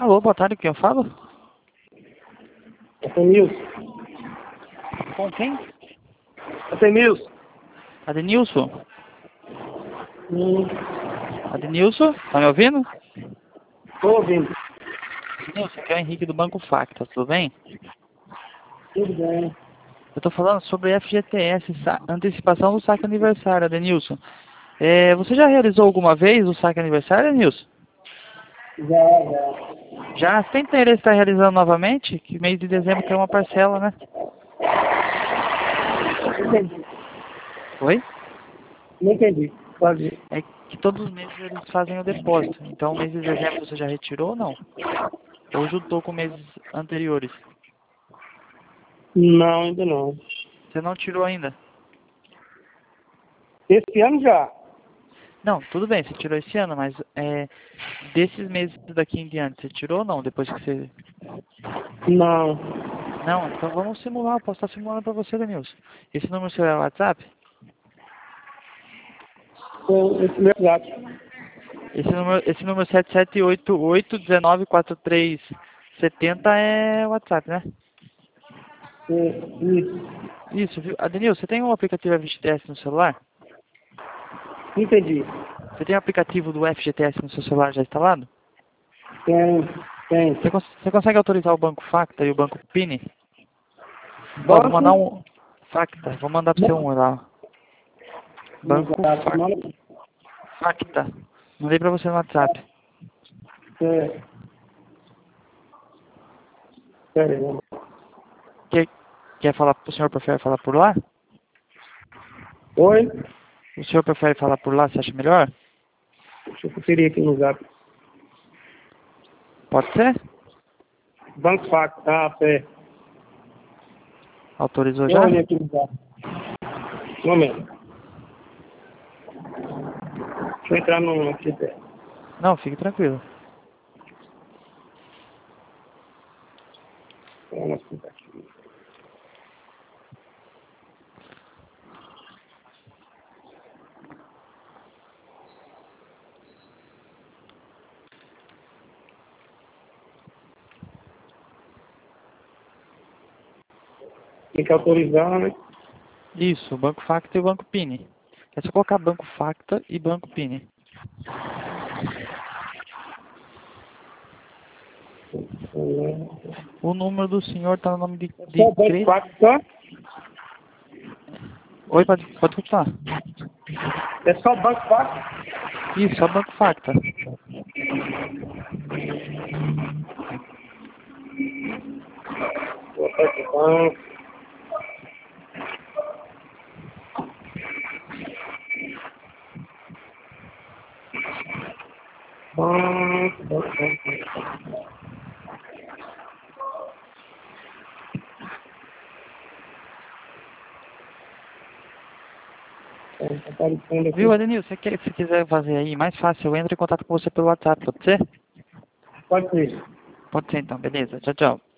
Alô, boa tarde, quem eu falo? Atenilson. Com quem? Atenilson. Adenilson? Hum, Adenilson? Tá me ouvindo? tô ouvindo. Adenilson, aqui é o Henrique do Banco Facta, tudo bem? Tudo bem. Eu tô falando sobre FGTS, antecipação do saque aniversário, Adenilson. Você já realizou alguma vez o saque aniversário, Adenilson? Já. Já? Você tem interesse em estar realizando novamente? Que mês de dezembro tem uma parcela, né? Não entendi. Oi? Não entendi. Pode. É que todos os meses eles fazem o depósito. Então, o mês de dezembro você já retirou ou não? Ou juntou com meses anteriores? Não, ainda não. Você não tirou ainda? Esse ano já. Não, tudo bem, você tirou esse ano, mas desses meses daqui em diante, você tirou ou não? Depois que você... Não. Não, então vamos simular, eu posso estar simulando para você, Denilson. Esse número seu é o WhatsApp? Com esse meu gato. Esse número 7788-194370 é o WhatsApp, né? Isso. Isso, viu? Denilson, você tem um aplicativo FGTS no celular? Entendi. Você tem o aplicativo do FGTS no seu celular já instalado? Tem. Você consegue autorizar o Banco Facta e o Banco Pini? Ó, vou Banco. mandar um Facta, vou mandar para você um lá. Banco Facta. Mandei para você no WhatsApp. Pera aí. Quer, quer falar, o senhor prefere falar por lá? Oi? O senhor prefere falar por lá, você acha melhor? Deixa eu conferir aqui no zap. Pode ser? Banco Facto. Ah, pé. Autorizou Eu já? olhei aqui no zap. Um momento. Deixa eu entrar no aqui. Não, fique tranquilo. Tem que autorizar, né? Isso, o Banco Facta e o Banco Pini. É só colocar Banco Facta e Banco Pini. O número do senhor está no nome de Só o Banco Cre... Facto, tá? Oi, pode continuar. É só o Banco Facto? Isso, só Banco Facta. Viu, Adenil, se quiser fazer aí mais fácil, eu entro em contato com você pelo WhatsApp, pode ser? Pode ser. Pode ser então, beleza. Tchau, tchau.